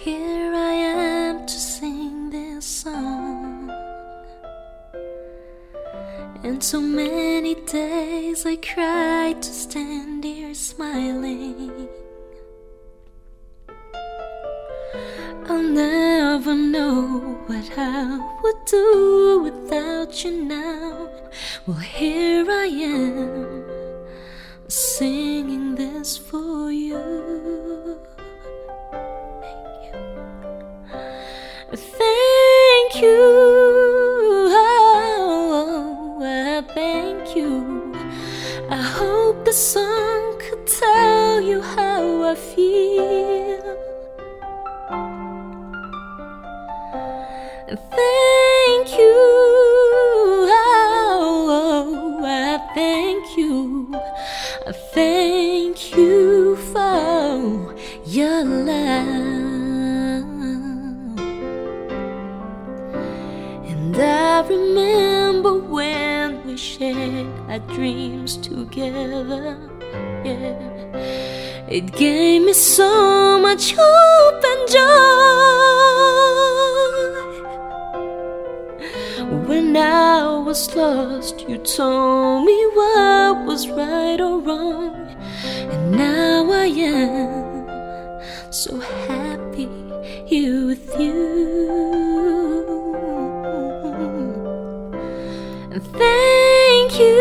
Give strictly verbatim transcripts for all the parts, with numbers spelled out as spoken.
Here I am to sing this song. And so many days I cried to stand here smiling. I'll never know what I would do without you now. Well, here I am, singing this for you. Thank you, oh, I thank you. I hope the song could tell you how I feel. Thank you, oh, I thank you. I thank you for your love. And I remember when we shared our dreams together. Yeah, it gave me so much hope and joy. When I was lost, you told me what was right or wrong. And now I am so happy here with you. Thank you,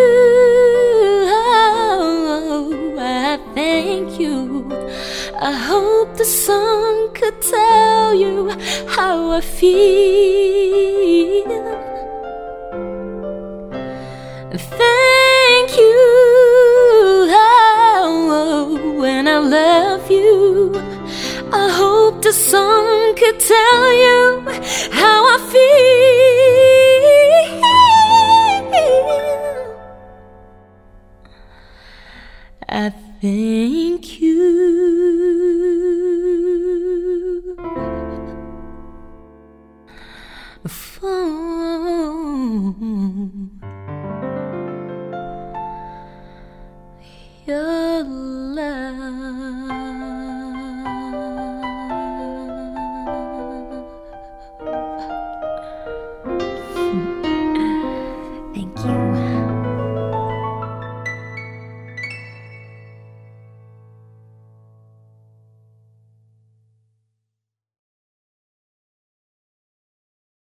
oh, I thank you. I hope the song could tell you how I feel. Thank you, oh, and I love you. I hope the song could tell you how I feel. I thank you.